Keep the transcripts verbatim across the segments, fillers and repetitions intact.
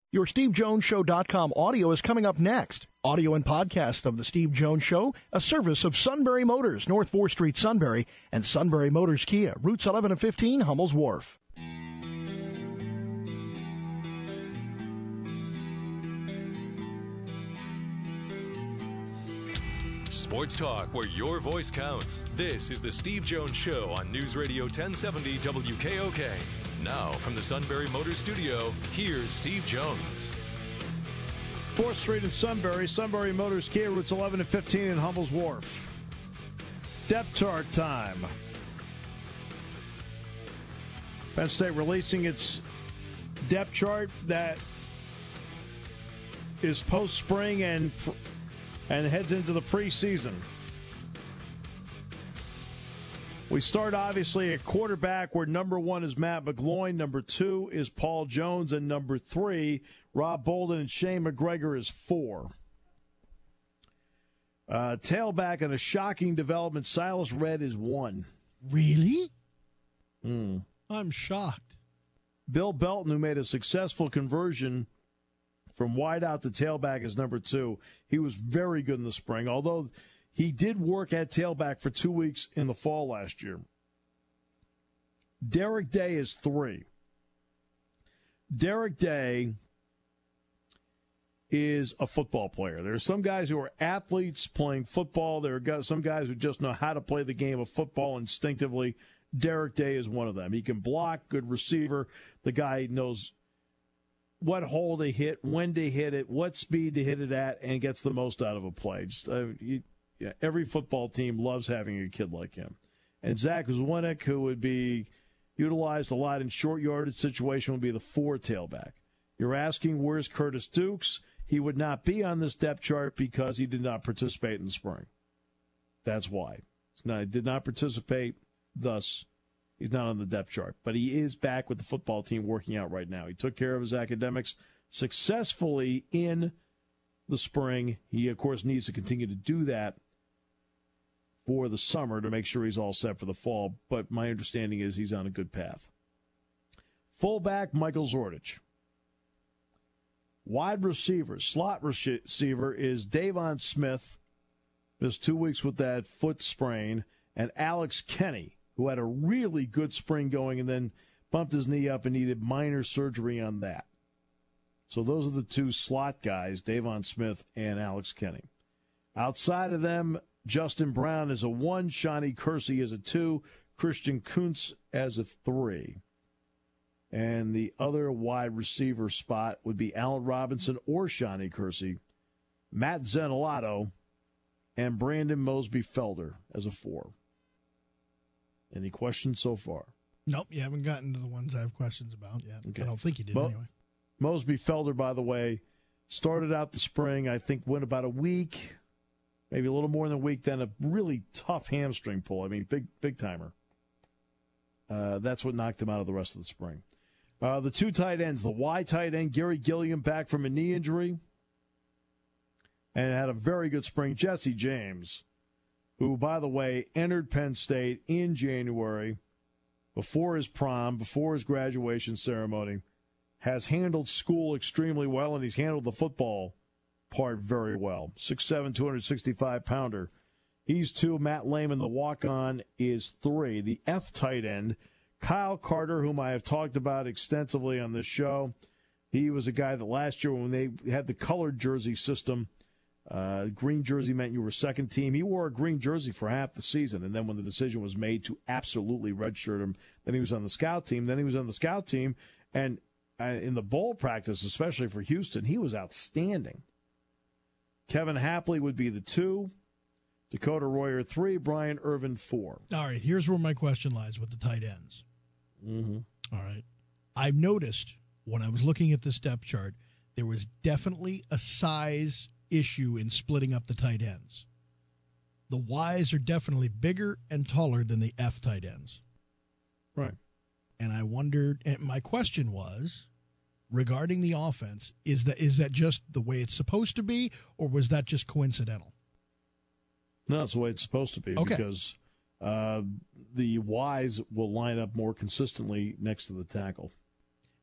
Your Steve Jones Show dot com audio is coming up next. Audio and podcast of The Steve Jones Show, a service of Sunbury Motors, North fourth Street, Sunbury, and Sunbury Motors Kia, routes eleven and fifteen, Hummel's Wharf. Sports talk where your voice counts. This is The Steve Jones Show on News Radio ten seventy W K O K. Now, from the Sunbury Motors Studio, here's Steve Jones. fourth Street in Sunbury, Sunbury Motors Kia, routes eleven and fifteen in Hummel's Wharf. Depth chart time. Penn State releasing its depth chart that is post-spring and and heads into the preseason. We start, obviously, at quarterback, where number one is Matt McGloin, number two is Paul Jones, and number three, Rob Bolden, and Shane McGregor is four. Uh, tailback, and a shocking development, Silas Redd is one. Really? Mm. I'm shocked. Bill Belton, who made a successful conversion from wideout to tailback, is number two. He was very good in the spring, although he did work at tailback for two weeks in the fall last year. Derek Day is three. Derek Day is a football player. There are some guys who are athletes playing football. There are some guys who just know how to play the game of football instinctively. Derek Day is one of them. He can block, good receiver. The guy knows what hole to hit, when to hit it, what speed to hit it at, and gets the most out of a play. Just, uh, you, yeah, every football team loves having a kid like him. And Zach Zwinick, who would be utilized a lot in short yardage situation, would be the four tailback. You're asking, where's Curtis Dukes? He would not be on this depth chart because he did not participate in the spring. That's why. He did not participate, thus he's not on the depth chart. But he is back with the football team working out right now. He took care of his academics successfully in the spring. He, of course, needs to continue to do that for the summer to make sure he's all set for the fall. But my understanding is he's on a good path. Fullback, Michael Zordich. Wide receiver, slot receiver is Davon Smith. Missed two weeks with that foot sprain. And Alex Kenny, who had a really good spring going and then bumped his knee up and needed minor surgery on that. So those are the two slot guys, Davon Smith and Alex Kenny. Outside of them, Justin Brown is a one, Shawnee Kersey is a two, Christian Kuntz as a three. And the other wide receiver spot would be Allen Robinson or Shawnee Kersey, Matt Zenolato, and Brandon Mosby-Felder as a four. Any questions so far? Nope, you haven't gotten to the ones I have questions about yet. Okay. I don't think you did Mo- anyway. Mosby-Felder, by the way, started out the spring, I think went about a week, maybe a little more than a week, then a really tough hamstring pull. I mean, big big timer. Uh, that's what knocked him out of the rest of the spring. Uh, the two tight ends, the Y tight end, Gary Gilliam, back from a knee injury, and had a very good spring. Jesse James, who, by the way, entered Penn State in January, before his prom, before his graduation ceremony, has handled school extremely well, and he's handled the football part very well. six seven, two sixty-five pounder. He's two. Matt Lehman, the walk-on, is three. The F tight end, Kyle Carter, whom I have talked about extensively on this show. He was a guy that last year when they had the colored jersey system, uh, green jersey meant you were second team. He wore a green jersey for half the season, and then when the decision was made to absolutely redshirt him, then he was on the scout team. Then he was on the scout team, and uh, in the bowl practice, especially for Houston, he was outstanding. Kevin Hapley would be the two. Dakota Royer, three. Brian Irvin, four. All right, here's where my question lies with the tight ends. Mm-hmm. All right. I've noticed when I was looking at this depth chart, there was definitely a size issue in splitting up the tight ends. The Ys are definitely bigger and taller than the F tight ends. Right. And I wondered, and my question was, regarding the offense, is that is that just the way it's supposed to be, or was that just coincidental? No, it's the way it's supposed to be, okay. because uh, the Ys will line up more consistently next to the tackle.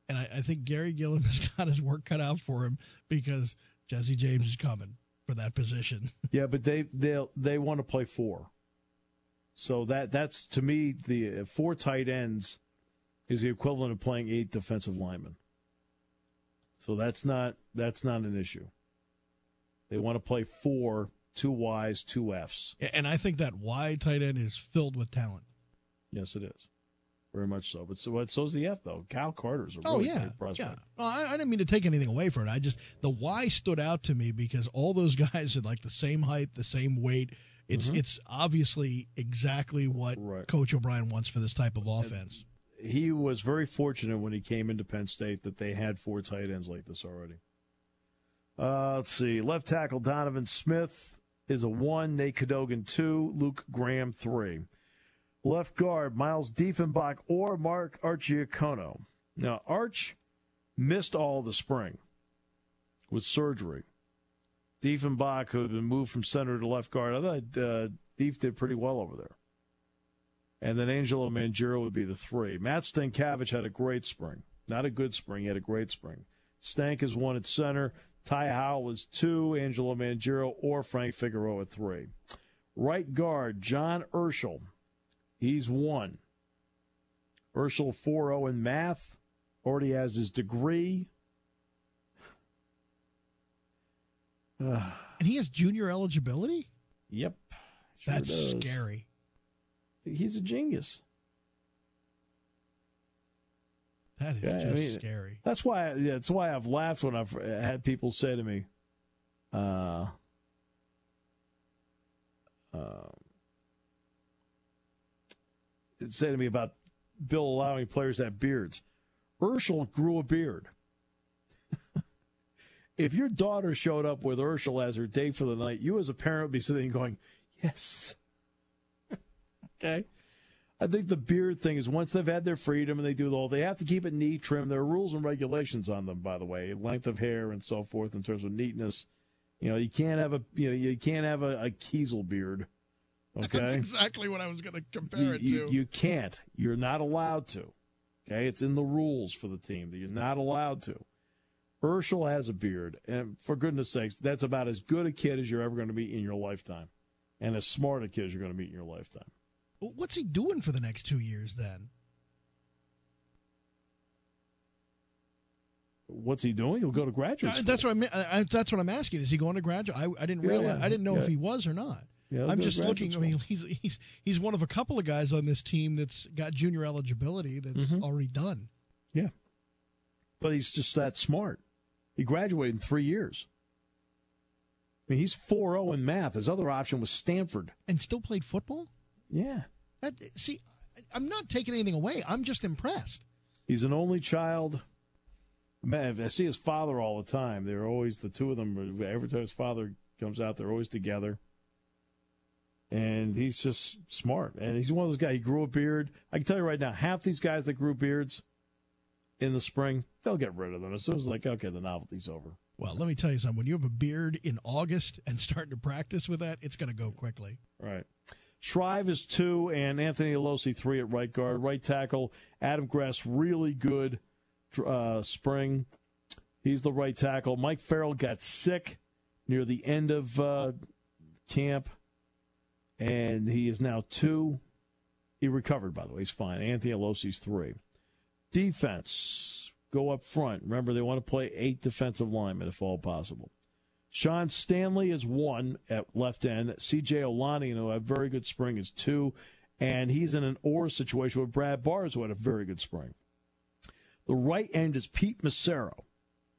And I, I think Gary Gilliam has got his work cut out for him because Jesse James is coming for that position. Yeah, but they they they want to play four. So that that's to me the uh, four tight ends is the equivalent of playing eight defensive linemen. So that's not that's not an issue. They want to play four, two Ys, two Fs. And I think that Y tight end is filled with talent. Yes, it is. Very much so. But so but so's the F though. Cal Carter's a oh, really yeah, great prospect. Yeah. Well, I, I didn't mean to take anything away from it. I just the Y stood out to me because all those guys are like the same height, the same weight. It's mm-hmm. it's obviously exactly what right. Coach O'Brien wants for this type of offense. And he was very fortunate when he came into Penn State that they had four tight ends like this already. Uh, let's see. Left tackle Donovan Smith is a one. Nate Cadogan two. Luke Graham three. Left guard, Miles Diefenbach or Mark Archiacono. Now, Arch missed all the spring with surgery. Diefenbach, who had been moved from center to left guard, I thought uh, Dief did pretty well over there. And then Angelo Mangiero would be the three. Matt Stankiewicz had a great spring. Not a good spring, he had a great spring. Stank is one at center. Ty Howell is two. Angelo Mangiero or Frank Figueroa at three. Right guard, John Urschel. He's one. Urschel four oh in math. Already has his degree. And he has junior eligibility? Yep. Sure That's does. scary. He's a genius. That is yeah, just I mean, scary. That's why, yeah, that's why I've laughed when I've had people say to me, uh, uh, say to me about Bill allowing players to have beards. Urschel grew a beard. If your daughter showed up with Urschel as her date for the night, you as a parent would be sitting going, yes. Okay? I think the beard thing is once they've had their freedom and they do the whole, they have to keep it neat, trim. There are rules and regulations on them, by the way, length of hair and so forth in terms of neatness. You know, you can't have a you know you can't have a, a Kiesel beard. Okay, that's exactly what I was going to compare you, it to. You, you can't. You're not allowed to. Okay, it's in the rules for the team that you're not allowed to. Urschel has a beard, and for goodness sakes, that's about as good a kid as you're ever going to meet in your lifetime, and as smart a kid as you're going to meet in your lifetime. What's he doing for the next two years then? What's he doing? He'll go to graduate school. That's what I'm. I, that's what I'm asking. Is he going to graduate? I, I didn't yeah, realize. yeah, I didn't know yeah. if he was or not. Yeah, I'm just looking. School. I mean, he's he's he's one of a couple of guys on this team that's got junior eligibility that's mm-hmm. already done. Yeah, but he's just that smart. He graduated in three years. I mean, he's four oh in math. His other option was Stanford, and still played football. Yeah. That, see, I'm not taking anything away. I'm just impressed. He's an only child. Man, I see his father all the time. They're always, the two of them, every time his father comes out, they're always together. And he's just smart. And he's one of those guys, he grew a beard. I can tell you right now, half these guys that grew beards in the spring, they'll get rid of them. As soon as, like, okay, the novelty's over. Well, let me tell you something. When you have a beard in August and starting to practice with that, it's going to go quickly. Right. Shrive is two, and Anthony Alosi three at right guard. Right tackle, Adam Grass, really good uh, spring. He's the right tackle. Mike Farrell got sick near the end of uh, camp, and he is now two. He recovered, by the way. He's fine. Anthony Alosi's three. Defense, go up front. Remember, they want to play eight defensive linemen if all possible. Sean Stanley is one at left end. C J Olani, who had a very good spring, is two. And he's in an or situation with Brad Barnes, who had a very good spring. The right end is Pete Massero.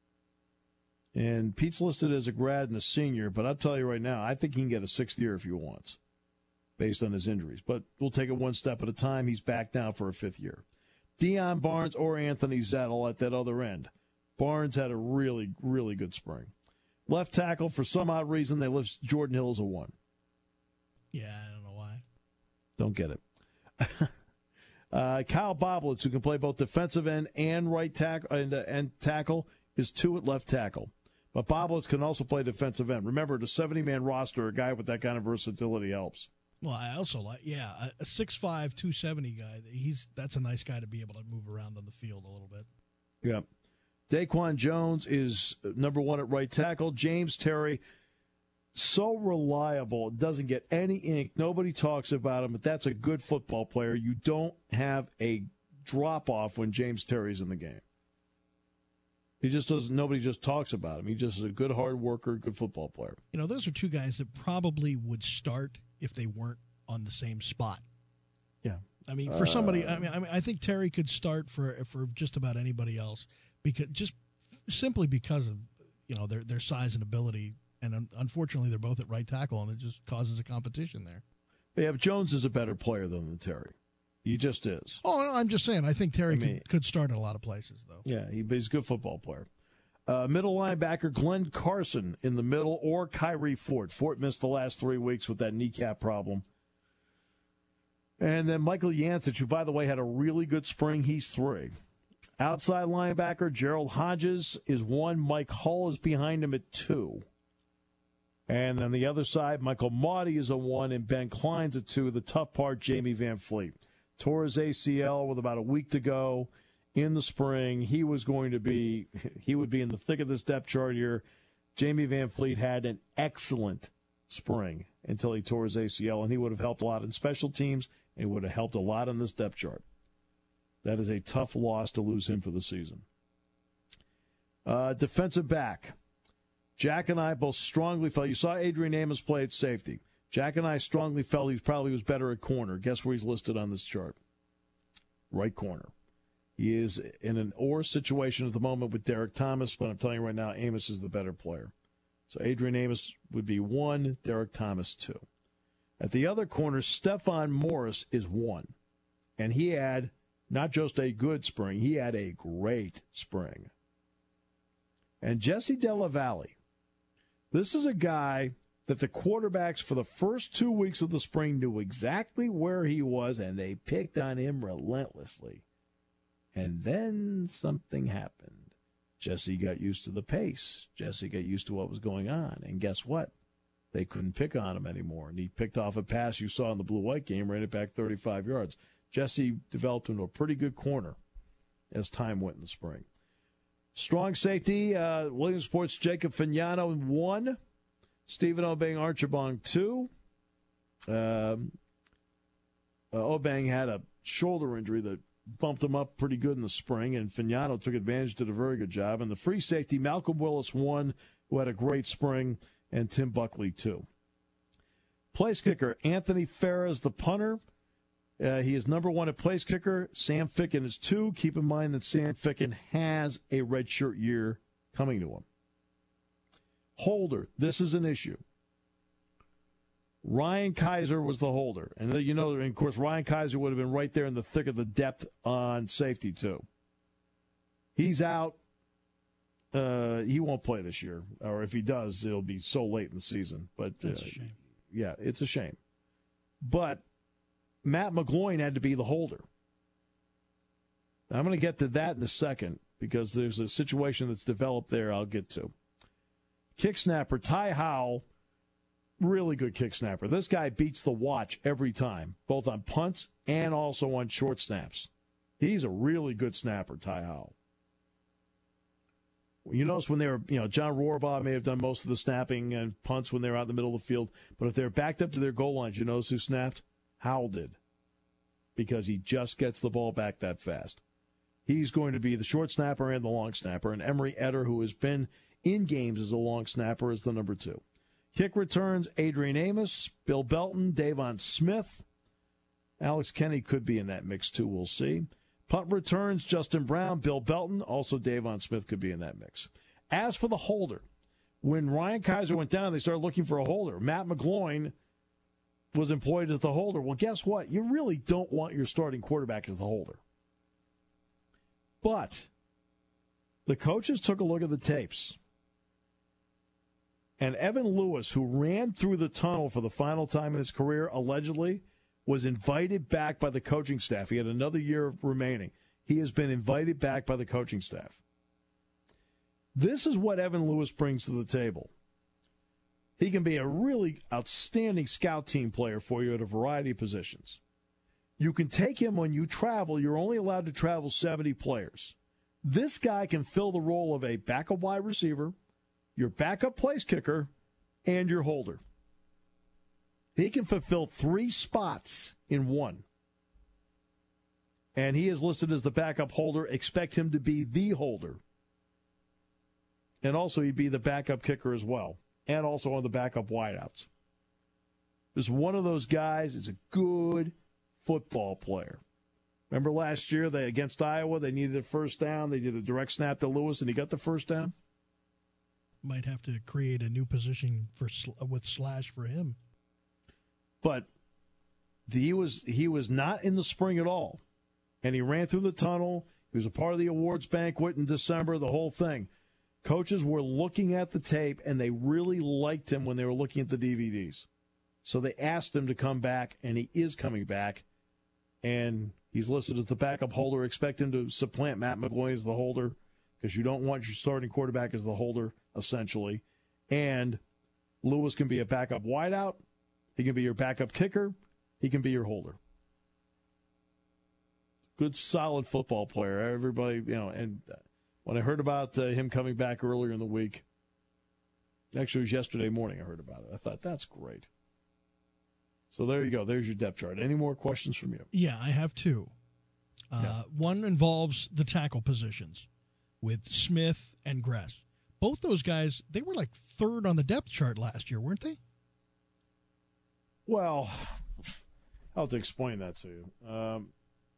And Pete's listed as a grad and a senior, but I'll tell you right now, I think he can get a sixth year if he wants, based on his injuries. But we'll take it one step at a time. He's back now for a fifth year. Deion Barnes or Anthony Zettel at that other end. Barnes had a really, really good spring. Left tackle, for some odd reason, they list Jordan Hill as a one. Yeah, I don't know why. Don't get it. uh, Kyle Boblitz, who can play both defensive end and right tackle and, uh, and tackle, is two at left tackle. But Boblitz can also play defensive end. Remember, the seventy-man roster, a guy with that kind of versatility helps. Well, I also like, yeah, a six five, two seventy guy. He's that's a nice guy to be able to move around on the field a little bit. Yeah. Daquan Jones is number one at right tackle. James Terry, so reliable, doesn't get any ink. Nobody talks about him, but that's a good football player. You don't have a drop-off when James Terry's in the game. He just doesn't, nobody just talks about him. He just is a good hard worker, good football player. You know, those are two guys that probably would start if they weren't on the same spot. Yeah. I mean, for somebody, I mean, I mean, I think Terry could start for for just about anybody else because just simply because of you know their their size and ability, and un- unfortunately they're both at right tackle, and it just causes a competition there. Yeah, but Jones is a better player than Terry. He just is. Oh, no, I'm just saying. I think Terry I mean, could, could start in a lot of places, though. Yeah, he, he's a good football player. Uh, middle linebacker Glenn Carson in the middle, or Kyrie Fort. Fort missed the last three weeks with that kneecap problem. And then Michael Yancich, who, by the way, had a really good spring. He's three. Outside linebacker Gerald Hodges is one. Mike Hull is behind him at two. And then the other side, Michael Maudie is a one, and Ben Klein's a two. The tough part, Jamie Van Fleet. Tore his A C L with about a week to go in the spring. He was going to be, he would be in the thick of this depth chart here. Jamie Van Fleet had an excellent spring until he tore his A C L, and he would have helped a lot in special teams. It would have helped a lot on this depth chart. That is a tough loss to lose him for the season. Uh, defensive back. Jack and I both strongly felt, you saw Adrian Amos play at safety. Jack and I strongly felt he probably was better at corner. Guess where he's listed on this chart? Right corner. He is in an or situation at the moment with Derek Thomas, but I'm telling you right now, Amos is the better player. So Adrian Amos would be one, Derek Thomas two. At the other corner, Stephon Morris is one. And he had not just a good spring, he had a great spring. And Jesse Della Valle, this is a guy that the quarterbacks for the first two weeks of the spring knew exactly where he was, and they picked on him relentlessly. And then something happened. Jesse got used to the pace. Jesse got used to what was going on. And guess what? They couldn't pick on him anymore. And he picked off a pass you saw in the blue-white game, ran it back thirty-five yards. Jesse developed into a pretty good corner as time went in the spring. Strong safety, uh, Williamsport's Jacob Fagnano, one. Stephen Obeng Archibong, two. Um, uh, Obeng had a shoulder injury that bumped him up pretty good in the spring, and Fagnano took advantage, did a very good job. And the free safety, Malcolm Willis, one, who had a great spring, and Tim Buckley, two. Place kicker, Anthony Ferris, the punter. Uh, he is number one at place kicker. Sam Ficken is two. Keep in mind that Sam Ficken has a redshirt year coming to him. Holder, this is an issue. Ryan Kaiser was the holder. And, you know, and of course, Ryan Kaiser would have been right there in the thick of the depth on safety, too. He's out. Uh, he won't play this year. Or if he does, it'll be so late in the season. But That's uh, a shame. Yeah, it's a shame. But Matt McGloin had to be the holder. I'm going to get to that in a second because there's a situation that's developed there I'll get to. Kick snapper, Ty Howell, really good kick snapper. This guy beats the watch every time, both on punts and also on short snaps. He's a really good snapper, Ty Howell. You notice when they were, you know, John Rohrbaugh may have done most of the snapping and punts when they were out in the middle of the field, but if they're backed up to their goal lines, you notice who snapped? Howell did, because he just gets the ball back that fast. He's going to be the short snapper and the long snapper, and Emery Eder, who has been in games as a long snapper, is the number two. Kick returns, Adrian Amos, Bill Belton, Davon Smith. Alex Kenny could be in that mix, too. We'll see. Punt returns, Justin Brown, Bill Belton. Also, Davon Smith could be in that mix. As for the holder, when Ryan Kaiser went down, they started looking for a holder. Matt McGloin was employed as the holder. Well, guess what? You really don't want your starting quarterback as the holder. But the coaches took a look at the tapes. And Evan Lewis, who ran through the tunnel for the final time in his career, allegedly, was invited back by the coaching staff. He had another year remaining. He has been invited back by the coaching staff. This is what Evan Lewis brings to the table. He can be a really outstanding scout team player for you at a variety of positions. You can take him when you travel. You're only allowed to travel seventy players. This guy can fill the role of a backup wide receiver, your backup place kicker, and your holder. He can fulfill three spots in one. And he is listed as the backup holder. Expect him to be the holder. And also he'd be the backup kicker as well. And also on the backup wideouts. Is one of those guys is a good football player. Remember last year they against Iowa, they needed a first down. They did a direct snap to Lewis, and he got the first down. Might have to create a new position for with Slash for him. But he was he was not in the spring at all, and he ran through the tunnel. He was a part of the awards banquet in December. The whole thing. Coaches were looking at the tape, and they really liked him when they were looking at the D V Ds. So they asked him to come back, and he is coming back. And he's listed as the backup holder. Expect him to supplant Matt McGloin as the holder because you don't want your starting quarterback as the holder, essentially. And Lewis can be a backup wideout. He can be your backup kicker. He can be your holder. Good, solid football player. Everybody, you know, and when I heard about uh, him coming back earlier in the week, actually it was yesterday morning I heard about it. I thought, that's great. So there you go. There's your depth chart. Any more questions from you? Yeah, I have two. Uh, yeah. One involves the tackle positions with Smith and Gress. Both those guys, they were like third on the depth chart last year, weren't they? Well, I'll have to explain that to you. Um,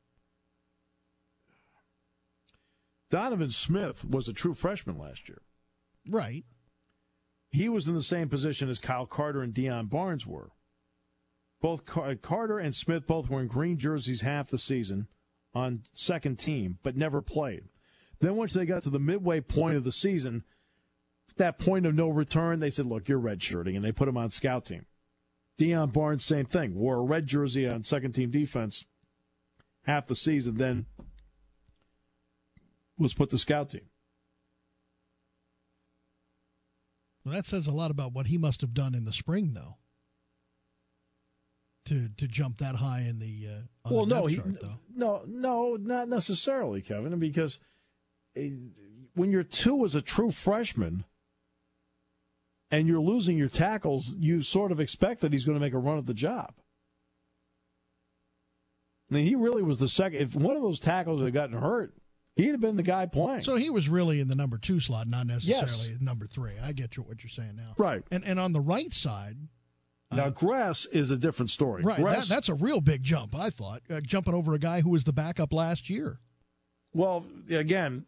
Donovan Smith was a true freshman last year. Right. He was in the same position as Kyle Carter and Deion Barnes were. Both Carter and Smith both were in green jerseys half the season on second team, but never played. Then once they got to the midway point of the season, that point of no return, they said, look, you're redshirting, and they put him on scout team. Deion Barnes, same thing, wore a red jersey on second team defense half the season, then was put to scout team. Well, that says a lot about what he must have done in the spring, though. To, to jump that high in the uh, on well, the depth no, he, chart, though. no, no, not necessarily, Kevin, because when you're two as a true freshman and you're losing your tackles, you sort of expect that he's going to make a run at the job. I mean, he really was the second. If one of those tackles had gotten hurt, he'd have been the guy playing. So he was really in the number two slot, not necessarily yes. number three. I get you what you're saying now. Right. And and on the right side. Now, uh, Gress is a different story. Right. Gress, That, that's a real big jump, I thought, uh, jumping over a guy who was the backup last year. Well, again,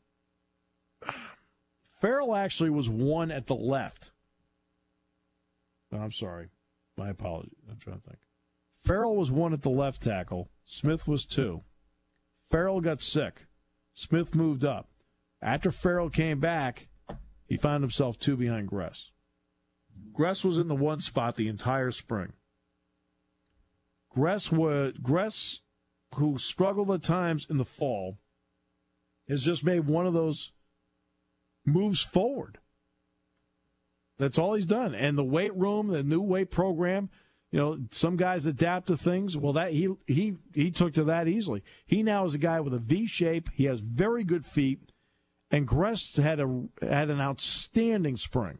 Farrell actually was one at the left. No, I'm sorry. My apologies. I'm trying to think. Farrell was one at the left tackle. Smith was two. Farrell got sick. Smith moved up. After Farrell came back, he found himself two behind Gress. Gress was in the one spot the entire spring. Gress, was, Gress, who struggled at times in the fall, has just made one of those moves forward. That's all he's done. And the weight room, the new weight program, you know, some guys adapt to things. Well, that he he he took to that easily. He now is a guy with a V shape. He has very good feet, and Gress had a had an outstanding spring.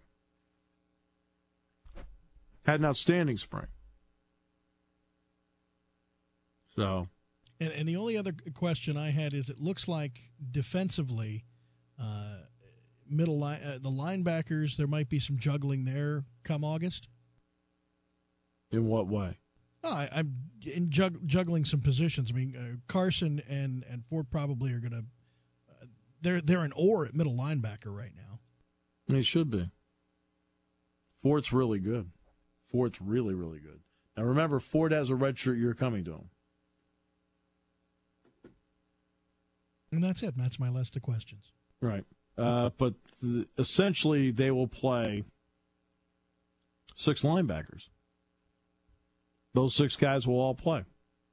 Had an outstanding spring. So, and and the only other question I had is, it looks like defensively, uh, middle line, uh, the linebackers, there might be some juggling there come August. In what way? Oh, I, I'm in jug, juggling some positions. I mean, uh, Carson and, and Ford probably are going to. Uh, they're they're an or at middle linebacker right now. They should be. Ford's really good. Ford's really really good. Now remember, Ford has a redshirt year coming to him. And that's it. That's my list of questions. Right, uh, but th- essentially they will play six linebackers. Those six guys will all play.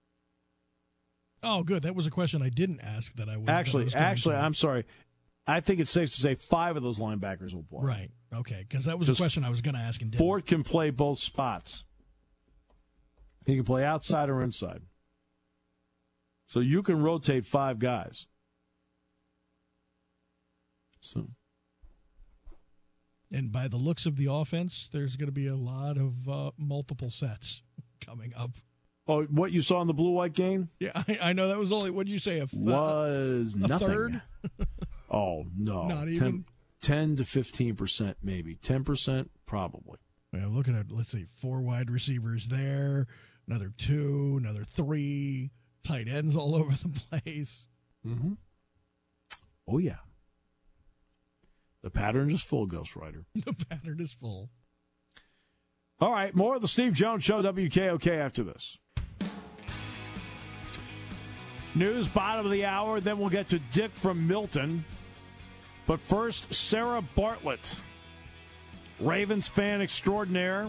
Oh, good. That was a question I didn't ask that I was Actually, was actually, to. I'm sorry. I think it's safe to say five of those linebackers will play. Right. Okay. Because that was Just a question I was going to ask. And didn't. Ford can play both spots. He can play outside or inside. So you can rotate five guys. So, and by the looks of the offense, there's going to be a lot of uh, multiple sets coming up. oh, what you saw in the blue-white game? Yeah, I, I know that was only, what did you say, a, Was a nothing. third? Oh, no. Not even? ten to fifteen percent maybe. ten percent probably. Yeah, I'm looking at, let's see, four wide receivers there, another two, another three, tight ends all over the place. Mm-hmm. Oh, yeah. The pattern is full, Ghost Rider. The pattern is full. All right, more of the Steve Jones Show, W K O K, after this. News, bottom of the hour, then we'll get to Dick from Milton. But first, Sarah Bartlett, Ravens fan extraordinaire.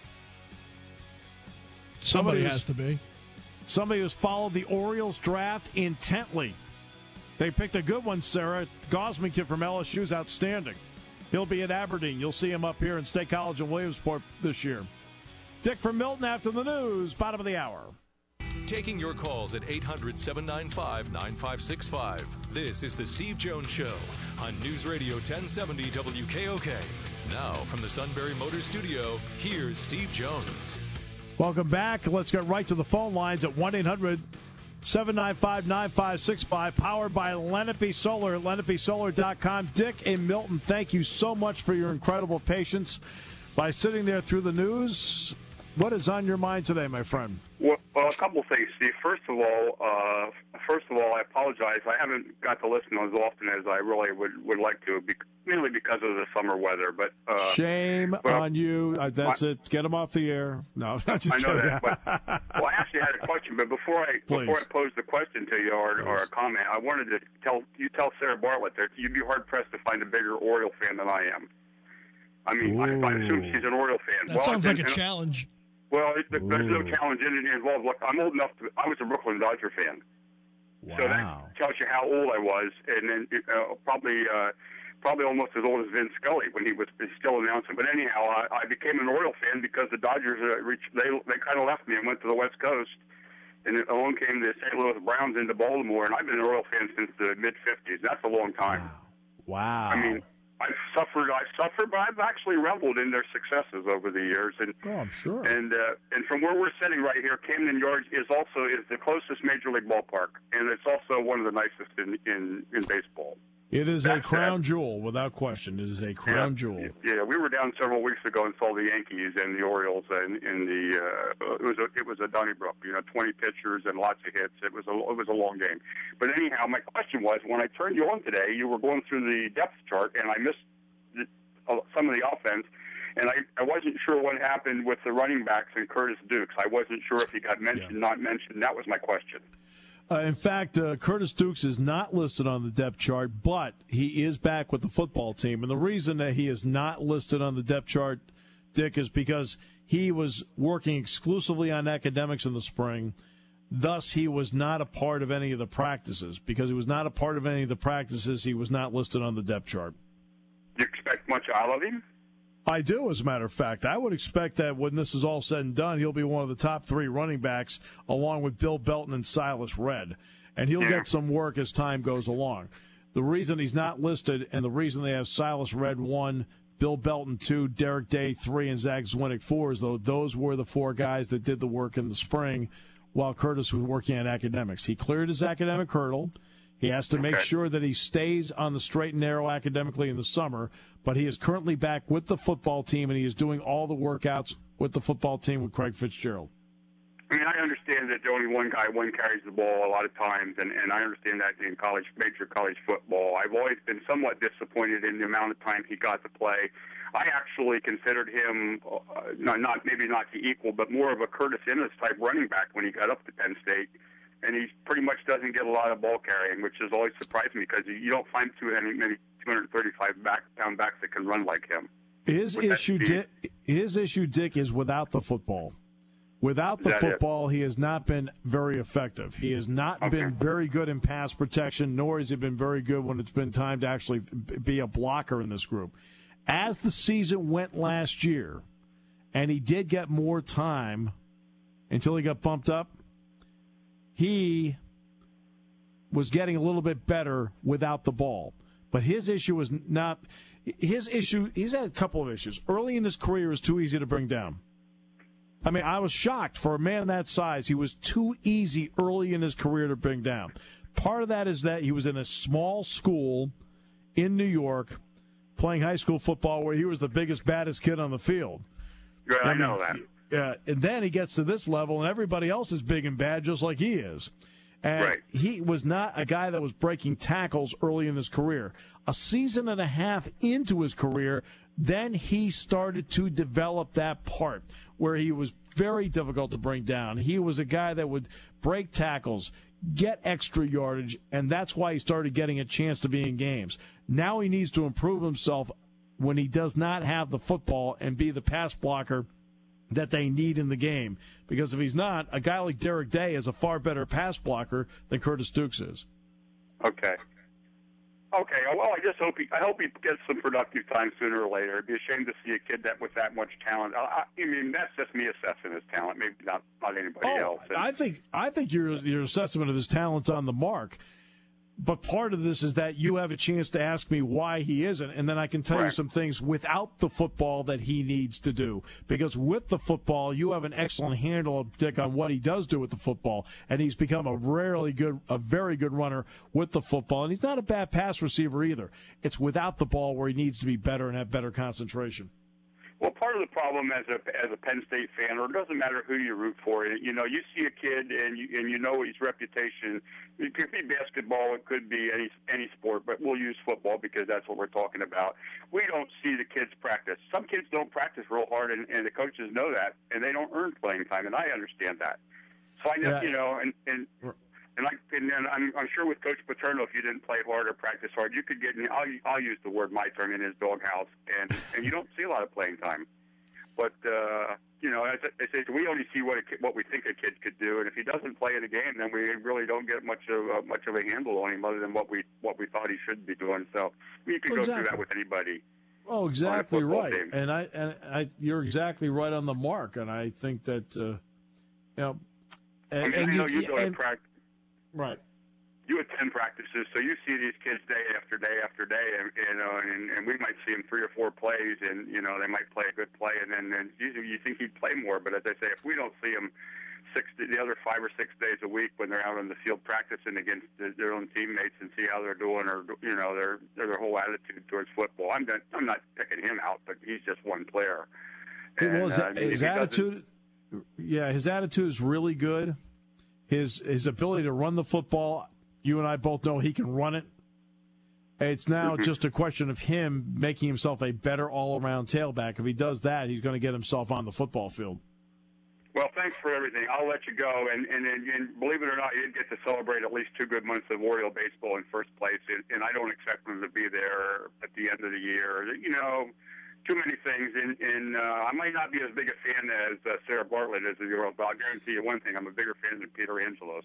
Somebody, Somebody has to be. Somebody who's followed the Orioles draft intently. They picked a good one, Sarah. Gosman kid from L S U's outstanding. He'll be at Aberdeen. You'll see him up here in State College in Williamsport this year. Dick from Milton after the news, bottom of the hour. Taking your calls at eight hundred, seven nine five, nine five six five. This is the Steve Jones Show on News Radio ten seventy W K O K. Now from the Sunbury Motors Studio, here's Steve Jones. Welcome back. Let's get right to the phone lines at one eight hundred, seven nine five, nine five six five, powered by Lenape Solar, lenape solar dot com. Dick and Milton, thank you so much for your incredible patience by sitting there through the news. What is on your mind today, my friend? Well, well a couple things, Steve. First of all, uh, first of all, I apologize. I haven't got to listen as often as I really would, would like to, be, mainly because of the summer weather. But uh, shame well, on you. Uh, that's I, it. Get them off the air. No, I'm just I know kidding. that. But, well, I actually had a question, but before I Please. before I pose the question to you or, or a comment, I wanted to tell you tell Sarah Bartlett that you'd be hard pressed to find a bigger Oriole fan than I am. I mean, I, I assume she's an Oriole fan. That well, sounds and, like a and, challenge. Well, it, there's no Ooh. challenge in it involved. Look, I'm old enough to. I was a Brooklyn Dodger fan. Wow. So that tells you how old I was, and then uh, probably uh, probably almost as old as Vin Scully when he was still announcing. But anyhow, I, I became an Oriole fan because the Dodgers uh, reached. They they kind of left me and went to the West Coast, and along came the Saint Louis Browns into Baltimore, and I've been an Oriole fan since the mid fifties. That's a long time. Wow. I mean, I've suffered. I've suffered, but I've actually reveled in their successes over the years. And oh, I'm sure. And uh, and from where we're sitting right here, Camden Yards is also is the closest major league ballpark, and it's also one of the nicest in in, in baseball. It is That's a crown that. jewel, without question. It is a crown yeah, jewel. Yeah, we were down several weeks ago and saw the Yankees and the Orioles, and in the uh, it was a it was a Donnybrook, you know, twenty pitchers and lots of hits. It was a it was a long game. But anyhow, my question was, when I turned you on today, you were going through the depth chart, and I missed the, uh, some of the offense. And I, I wasn't sure what happened with the running backs and Curtis Dukes. I wasn't sure if he got mentioned, Yeah. not mentioned. That was my question. Uh, in fact, uh, Curtis Dukes is not listed on the depth chart, but he is back with the football team. And the reason that he is not listed on the depth chart, Dick, is because he was working exclusively on academics in the spring. Thus, he was not a part of any of the practices. Because he was not a part of any of the practices, he was not listed on the depth chart. Do you expect much out of him? I do, as a matter of fact. I would expect that when this is all said and done, he'll be one of the top three running backs, along with Bill Belton and Silas Redd. And he'll Yeah. get some work as time goes along. The reason he's not listed, and the reason they have Silas Redd one, Bill Belton two, Derek Day three, and Zach Zwinnick four, is though those were the four guys that did the work in the spring while Curtis was working on academics. He cleared his academic hurdle. He has to make Okay. sure that he stays on the straight and narrow academically in the summer, but he is currently back with the football team, and he is doing all the workouts with the football team with Craig Fitzgerald. I mean, I understand that only one guy, one carries the ball a lot of times, and, and I understand that in college, major college football. I've always been somewhat disappointed in the amount of time he got to play. I actually considered him, uh, not, not maybe not the equal, but more of a Curtis Ennis type running back when he got up to Penn State. And he pretty much doesn't get a lot of ball carrying, which has always surprised me because you don't find too many, many two hundred thirty-five back, pound backs that can run like him. His With that issue, speed. Dick, his issue, Dick, is without the football. Without the Is that it? football, he has not been very effective. He has not Okay. been very good in pass protection, nor has he been very good when it's been time to actually be a blocker in this group. As the season went last year, and he did get more time until he got bumped up, he was getting a little bit better without the ball. But his issue was not his issue. He's had a couple of issues. Early in his career, it was too easy to bring down. I mean, I was shocked for a man that size. He was too easy early in his career to bring down. Part of that is that he was in a small school in New York playing high school football where he was the biggest, baddest kid on the field. Yeah, I, I mean, know that. Yeah, and then he gets to this level, and everybody else is big and bad just like he is. And right. he was not a guy that was breaking tackles early in his career. A season and a half into his career, then he started to develop that part where he was very difficult to bring down. He was a guy that would break tackles, get extra yardage, and that's why he started getting a chance to be in games. Now he needs to improve himself when he does not have the football and be the pass blocker that they need in the game. Because if he's not, a guy like Derek Day is a far better pass blocker than Curtis Dukes is. Okay. Okay. Well, I just hope he. I hope he gets some productive time sooner or later. It'd be a shame to see a kid that with that much talent. I, I mean, that's just me assessing his talent. Maybe not not anybody oh, else. And, I think I think your your assessment of his talent's on the mark. But part of this is that you have a chance to ask me why he isn't, and then I can tell right. you some things without the football that he needs to do. Because with the football, you have an excellent handle, Dick, on what he does do with the football, and he's become a rarely good, a very good runner with the football, and he's not a bad pass receiver either. It's without the ball where he needs to be better and have better concentration. Well, part of the problem as a as a Penn State fan, or it doesn't matter who you root for, you know, you see a kid and you and you know his reputation. It could be basketball, it could be any any sport, but we'll use football because that's what we're talking about. We don't see the kids practice. Some kids don't practice real hard, and, and the coaches know that, and they don't earn playing time, and I understand that. So I know, Yeah. you know, and and. And, I, and then I'm, I'm sure with Coach Paterno, if you didn't play hard or practice hard, you could get in, I'll, I'll use the word my term, in his doghouse, and, and you don't see a lot of playing time. But, uh, you know, as I say, we only see what a, what we think a kid could do, and if he doesn't play in a game, then we really don't get much of uh, much of a handle on him other than what we what we thought he should be doing. So you can Well, go exactly. through that with anybody. Oh, exactly right. Team. And I and I, you're exactly right on the mark. And I think that, uh, you know, and, I mean, and I know you, you go and, to practice. right. You attend practices, so you see these kids day after day after day, and you know, and, and we might see them three or four plays, and you know, they might play a good play, and then and usually you think he'd play more. But as I say, if we don't see him six, the other five or six days a week when they're out on the field practicing against their own teammates and see how they're doing, or you know, their their whole attitude towards football, I'm not, I'm not picking him out, but he's just one player. And, well, his, uh, his attitude, yeah, his attitude is really good. His his ability to run the football. You and I both know he can run it. It's now mm-hmm. just a question of him making himself a better all-around tailback. If he does that, he's going to get himself on the football field. Well, thanks for everything. I'll let you go. And, and, and, and believe it or not, you did get to celebrate at least two good months of Oriole baseball in first place. And, and I don't expect them to be there at the end of the year. You know, too many things. And, and uh, I might not be as big a fan as uh, Sarah Bartlett as the Orioles, but I'll guarantee you one thing. I'm a bigger fan than Peter Angelos.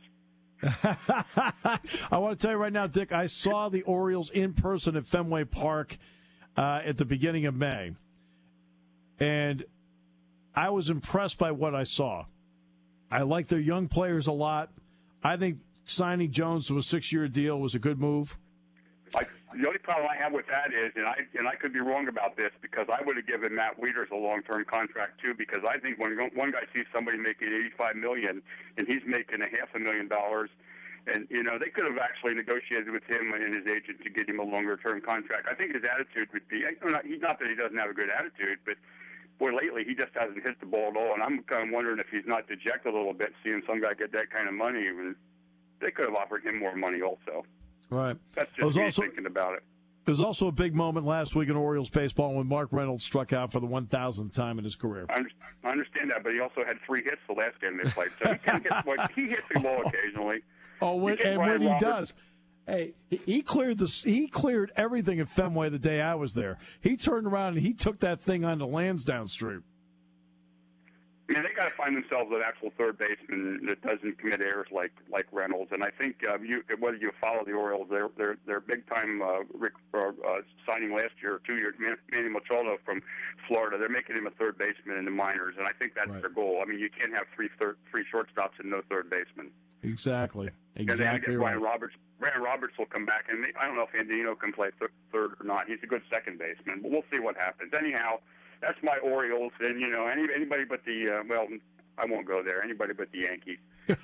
I want to tell you right now, Dick, I saw the Orioles in person at Fenway Park uh, at the beginning of May. And I was impressed by what I saw. I like their young players a lot. I think signing Jones to a six-year deal was a good move. I, the only problem I have with that is, and I and I could be wrong about this, because I would have given Matt Wieters a long-term contract too, because I think when one guy sees somebody making eighty-five million dollars and he's making a half a million dollars, and you know they could have actually negotiated with him and his agent to get him a longer-term contract. I think his attitude would be, not, not that he doesn't have a good attitude, but boy, lately he just hasn't hit the ball at all, and I'm kind of wondering if he's not dejected a little bit seeing some guy get that kind of money. They could have offered him more money also. Right. That's just me also, thinking about it. There was also a big moment last week in Orioles baseball when Mark Reynolds struck out for the one thousandth time in his career. I understand that, but he also had three hits the last game they played. So he can hit, well, he hits the ball occasionally. Oh, when, and when he does, hey, he cleared the he cleared everything at Fenway the day I was there. He turned around and he took that thing onto Lansdowne Street. I mean, they got to find themselves an actual third baseman that doesn't commit errors like like Reynolds. And I think uh, you, whether you follow the Orioles, they're they're they're big time uh, uh, signing last year, two years, Manny Machado from Florida. They're making him a third baseman in the minors, and I think that's right. their goal. I mean, you can't have three third, three shortstops and no third baseman. Exactly. And then I Exactly guess right. Ryan Roberts, Ryan Roberts will come back, and I don't know if Andino can play th- third or not. He's a good second baseman, but we'll see what happens. Anyhow, that's my Orioles, and you know, any, anybody but the uh, well, I won't go there. Anybody but the Yankees.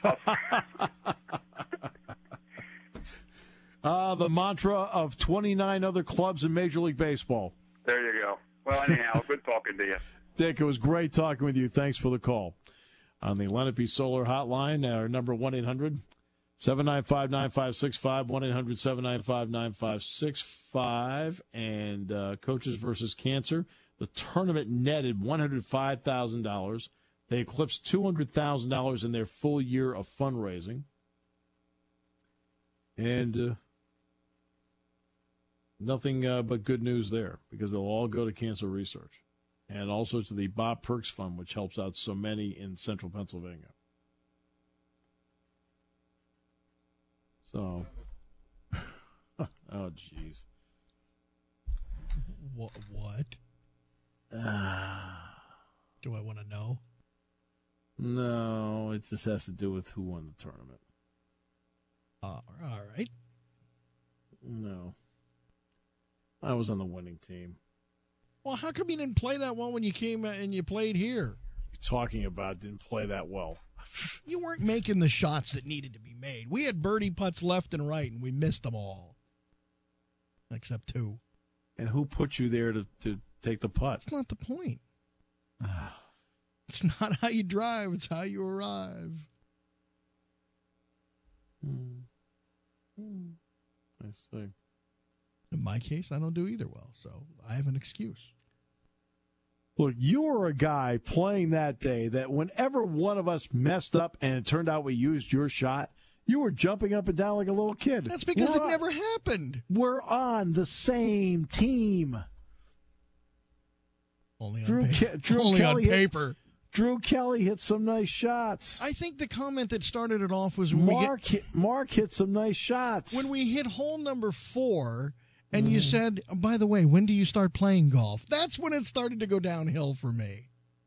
uh, the mantra of twenty-nine other clubs in Major League Baseball. There you go. Well, anyhow, good talking to you. Dick, it was great talking with you. Thanks for the call. On the Lenape Solar Hotline, our number one eight hundred seven nine five nine five six five, one eight hundred seven nine five nine five six five. And uh, Coaches versus Cancer, the tournament netted one hundred five thousand dollars. They eclipsed two hundred thousand dollars in their full year of fundraising. And uh, nothing uh, but good news there, because they'll all go to cancer research. And also to the Bob Perks Fund, which helps out so many in central Pennsylvania. So, oh, jeez. What? What? Uh, Do I want to know? no, it just has to do with who won the tournament. Uh, all right. No. I was on the winning team. Well, how come you didn't play that well when you came and you played here? You're talking about didn't play that well. You weren't making the shots that needed to be made. We had birdie putts left and right, and we missed them all. Except two. And who put you there to, to take the putt? That's not the point. It's not how you drive, it's how you arrive. Hmm. Hmm. I see. In my case, I don't do either well, so I have an excuse. Look, you were a guy playing that day that whenever one of us messed up and it turned out we used your shot, you were jumping up and down like a little kid. That's because we're it on, never happened. We're on the same team. Only on, Drew, pa- Ke- Drew Only Kelly on paper. Hit, Drew Kelly hit some nice shots. I think the comment that started it off was when Mark, we get, hit, Mark hit some nice shots. when we hit hole number four, and mm. you said, oh, by the way, when do you start playing golf? That's when it started to go downhill for me.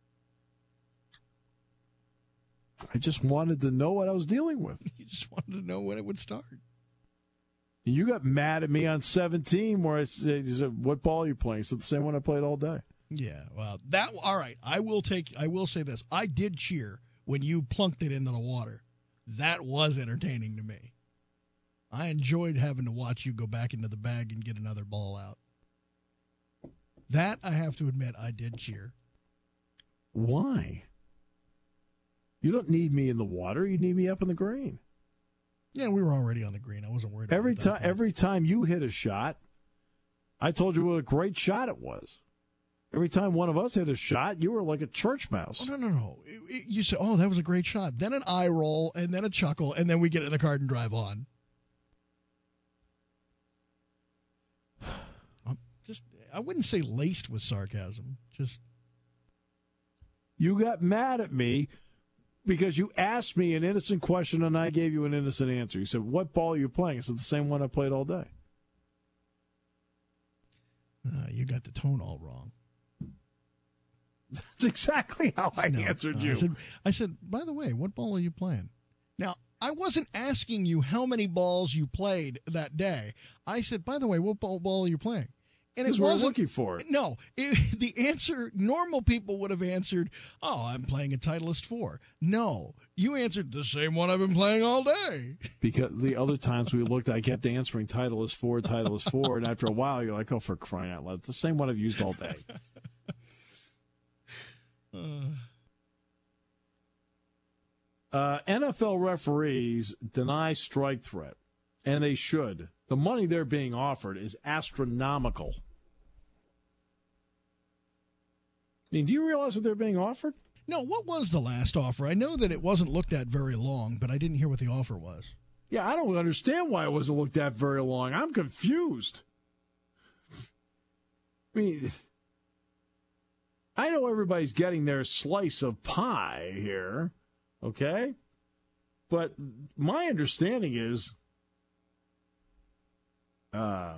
I just wanted to know what I was dealing with. You just wanted to know when it would start. You got mad at me on seventeen where I said, you said what ball are you playing? So the same one I played all day. Yeah, well, that all right. I will take. I will say this. I did cheer when you plunked it into the water. That was entertaining to me. I enjoyed having to watch you go back into the bag and get another ball out. That I have to admit, I did cheer. Why? You don't need me in the water. You need me up in the green. Yeah, we were already on the green. I wasn't worried about every that time. point. Every time you hit a shot, I told you what a great shot it was. Every time one of us hit a shot, you were like a church mouse. Oh, no, no, no. It, it, you say, oh, that was a great shot. Then an eye roll, and then a chuckle, and then we get in the car and drive on. I'm just, I wouldn't say laced with sarcasm. Just, you got mad at me because you asked me an innocent question, and I gave you an innocent answer. You said, what ball are you playing? I said, the same one I played all day. Uh, you got the tone all wrong. That's exactly how I no, answered no, you. I said, I said, by the way, what ball are you playing? Now, I wasn't asking you how many balls you played that day. I said, by the way, what ball, ball are you playing? And it wasn't looking for it. No, it, the answer, normal people would have answered, oh, I'm playing a Titleist four. No, you answered the same one I've been playing all day. Because the other times we looked, I kept answering Titleist four, Titleist four, and after a while, you're like, oh, for crying out loud. It's the same one I've used all day. Uh, N F L referees deny strike threat, and they should. The money they're being offered is astronomical. I mean, do you realize what they're being offered? No, what was the last offer? I know that it wasn't looked at very long, but I didn't hear what the offer was. Yeah, I don't understand why it wasn't looked at very long. I'm confused. I mean, I know everybody's getting their slice of pie here, okay? But my understanding is uh,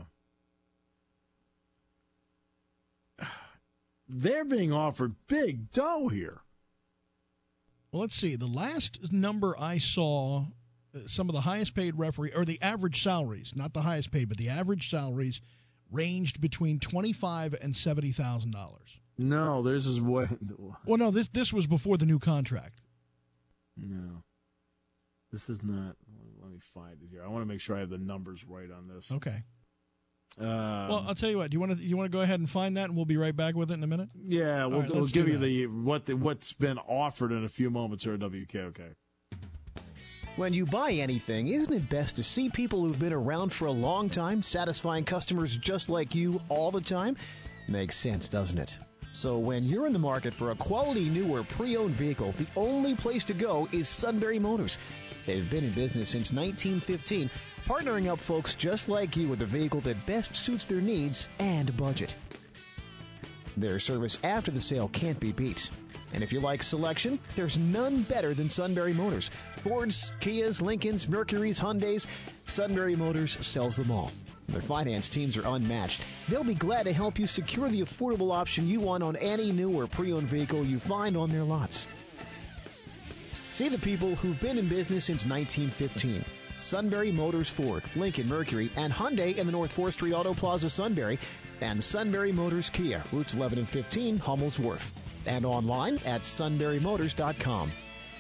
they're being offered big dough here. Well, let's see. The last number I saw some of the highest paid referee, or the average salaries, not the highest paid, but the average salaries ranged between twenty-five and seventy thousand dollars. No, this is what. Well, no, this this was before the new contract. No, this is not. Let me find it here. I want to make sure I have the numbers right on this. Okay. Um, well, I'll tell you what. Do you want to you want to go ahead and find that, and we'll be right back with it in a minute? Yeah, we'll, right, we'll give you that. the what the, what's been offered in a few moments here at W K O K. When you buy anything, isn't it best to see people who've been around for a long time, satisfying customers just like you all the time? Makes sense, doesn't it? So when you're in the market for a quality new or pre-owned vehicle, the only place to go is Sunbury Motors. They've been in business since nineteen fifteen, partnering up folks just like you with a vehicle that best suits their needs and budget. Their service after the sale can't be beat. And if you like selection, there's none better than Sunbury Motors. Fords, Kias, Lincolns, Mercurys, Hyundais, Sunbury Motors sells them all. Their finance teams are unmatched. They'll be glad to help you secure the affordable option you want on any new or pre-owned vehicle you find on their lots. See the people who've been in business since nineteen fifteen. Sunbury Motors Ford, Lincoln Mercury, and Hyundai in the North fourth Street Auto Plaza Sunbury, and Sunbury Motors Kia, routes eleven and fifteen, Hummel's Wharf, and online at sunbury motors dot com.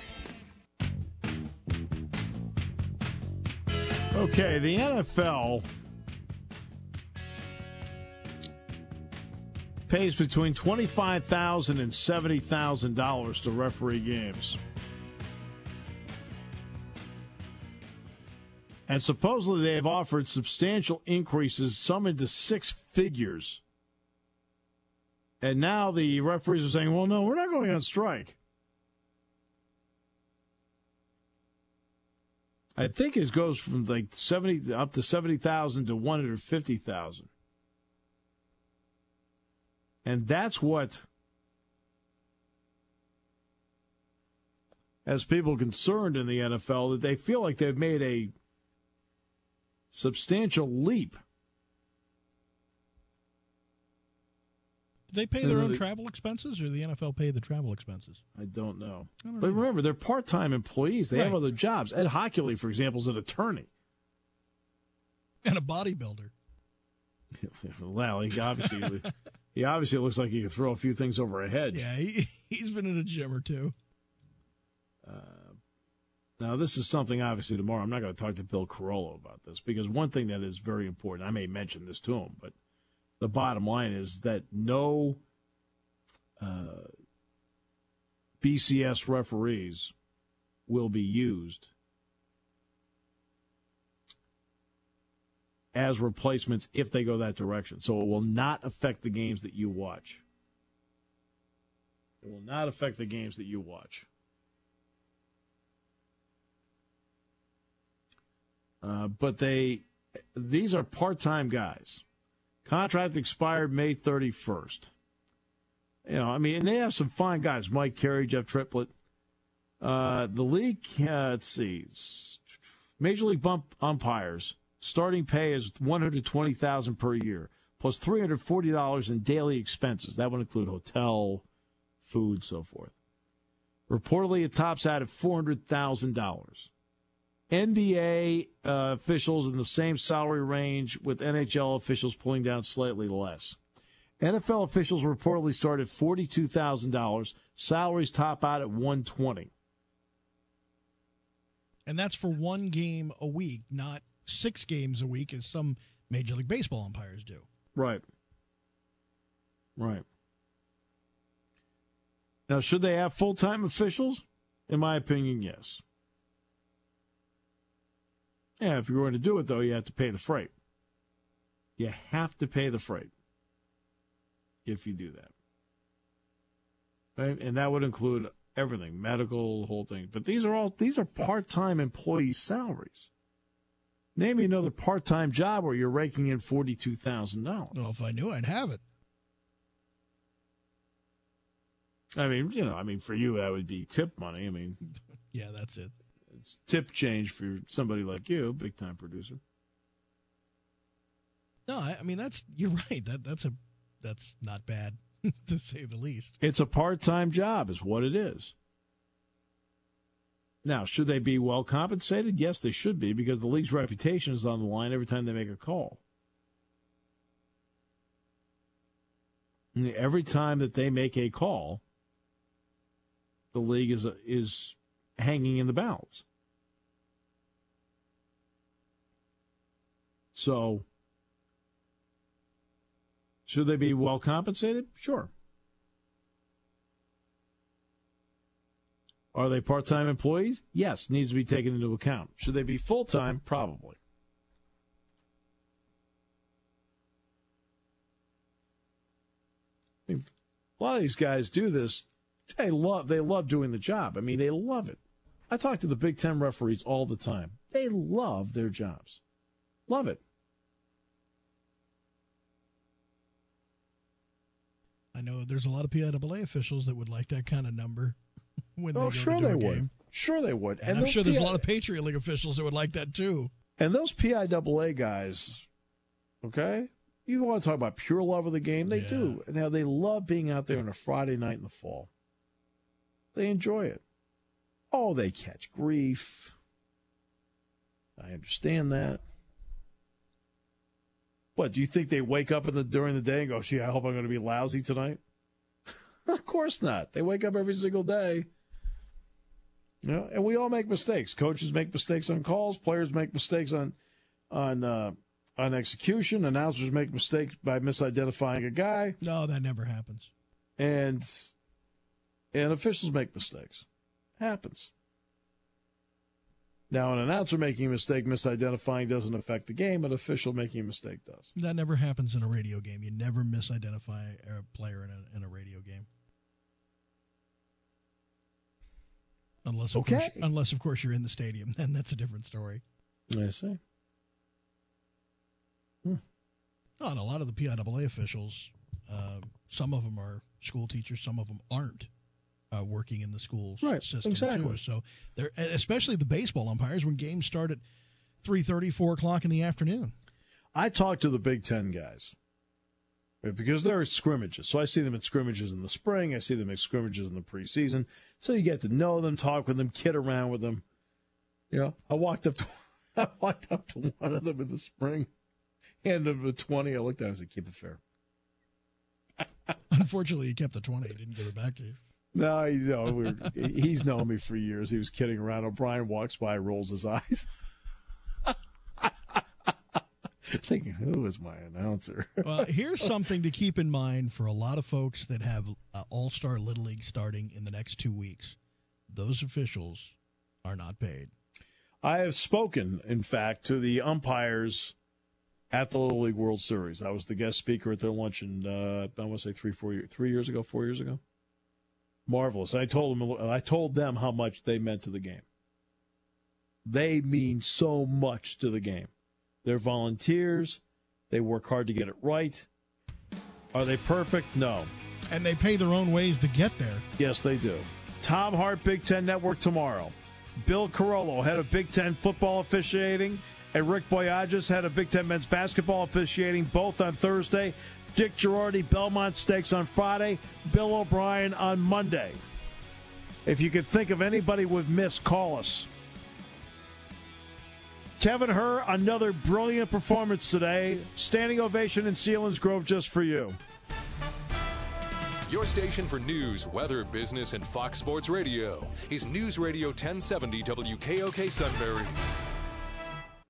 Okay, the N F L pays between twenty-five thousand dollars and seventy thousand dollars to referee games. And supposedly they have offered substantial increases, some into six figures. And now the referees are saying, well, no, we're not going on strike. I think it goes from like seventy up to seventy thousand to one hundred fifty thousand. And that's what has people concerned in the N F L, that they feel like they've made a substantial leap. Do they pay their own travel expenses, or the N F L pay the travel expenses? I don't know. I don't but know. remember, they're part-time employees. They Right. have other jobs. Ed Hockley, for example, is an attorney. And a bodybuilder. Well, he obviously he obviously looks like he could throw a few things over a head. Yeah, he, he's been in a gym or two. Uh, now, this is something, obviously, tomorrow. I'm not going to talk to Bill Carollo about this, because one thing that is very important, I may mention this to him, but the bottom line is that no uh, B C S referees will be used as replacements if they go that direction. So it will not affect the games that you watch. It will not affect the games that you watch. Uh, but they, these are part-time guys. Contract expired May thirty-first. You know, I mean, and they have some fine guys. Mike Carey, Jeff Triplett. Uh, the league, uh, let's see, Major League bump umpires, starting pay is one hundred twenty thousand dollars per year, plus three hundred forty dollars in daily expenses. That would include hotel, food, so forth. Reportedly, it tops out at four hundred thousand dollars. N B A uh, officials in the same salary range, with N H L officials pulling down slightly less. N F L officials reportedly start at forty-two thousand dollars. Salaries top out at one hundred twenty thousand dollars. And that's for one game a week, not six games a week, as some Major League Baseball umpires do. Right. Right. Now, should they have full-time officials? In my opinion, yes. Yeah, if you're going to do it, though, you have to pay the freight. You have to pay the freight if you do that. Right? And that would include everything, medical, the whole thing. But these are all these are part-time employee salaries. Name me another part-time job where you're raking in forty-two thousand dollars. Well, if I knew, I'd have it. I mean, you know, I mean, for you, that would be tip money. I mean, yeah, that's it. It's tip change for somebody like you, big-time producer. No, I, I mean, that's you're right. That that's a that's not bad, to say the least. It's a part-time job is what it is. Now, should they be well compensated? Yes, they should be, because the league's reputation is on the line every time they make a call. And every time that they make a call, the league is is hanging in the balance. So, should they be well compensated? Sure. Are they part-time employees? Yes, needs to be taken into account. Should they be full-time? Probably. I mean, a lot of these guys do this. They love, they love doing the job. I mean, they love it. I talk to the Big Ten referees all the time. They love their jobs. Love it. I know there's a lot of P I A A officials that would like that kind of number. When they oh, go sure to do they a would. Game. Sure they would. And, and I'm sure there's P I- a lot of Patriot League officials that would like that too. And those P I A A guys, okay, you want to talk about pure love of the game? They yeah. do. Now, they love being out there on a Friday night in the fall. They enjoy it. Oh, they catch grief. I understand that. What, do you think they wake up in the during the day and go, gee, I hope I'm going to be lousy tonight? Of course not. They wake up every single day. You know, and we all make mistakes. Coaches make mistakes on calls. Players make mistakes on on uh, on execution. Announcers make mistakes by misidentifying a guy. No, that never happens. And and officials make mistakes. Happens. Now, an announcer making a mistake, misidentifying doesn't affect the game. An official making a mistake does. That never happens in a radio game. You never misidentify a player in a, in a radio game. Unless, of okay. course, unless, of course, you're in the stadium. Then that's a different story. I see. Hmm. Oh, and a lot of the P I A A officials, uh, some of them are school teachers, some of them aren't. Uh, working in the school right, system exactly. too, so they're especially the baseball umpires when games start at three thirty, four o'clock in the afternoon. I talk to the Big Ten guys because there are scrimmages. So I see them at scrimmages in the spring. I see them at scrimmages in the preseason. So you get to know them, talk with them, kid around with them. You know, I walked up to I walked up to one of them in the spring, handed him a twenty. I looked at him and said, "Keep it fair." Unfortunately, he kept the twenty. He didn't give it back to you. No, you know, we're, he's known me for years. He was kidding around. O'Brien walks by, rolls his eyes. Thinking, who is my announcer? Well, here's something to keep in mind for a lot of folks that have uh, All-Star Little League starting in the next two weeks. Those officials are not paid. I have spoken, in fact, to the umpires at the Little League World Series. I was the guest speaker at their luncheon, uh, I want to say three, four years, three years ago, four years ago. Marvelous. I told them, I told them how much they meant to the game. They mean so much to the game. They're volunteers. They work hard to get it right. Are they perfect? No. And they pay their own ways to get there. Yes, they do. Tom Hart, Big Ten Network tomorrow. Bill Carollo, head of Big Ten football officiating, and Rick Boyages, head of Big Ten men's basketball officiating, both on Thursday. Dick Girardi, Belmont Stakes on Friday. Bill O'Brien on Monday. If you could think of anybody we've missed, call us. Kevin Herr, another brilliant performance today. Standing ovation in Selinsgrove just for you. Your station for news, weather, business, and Fox Sports Radio is News Radio ten seventy W K O K Sunbury.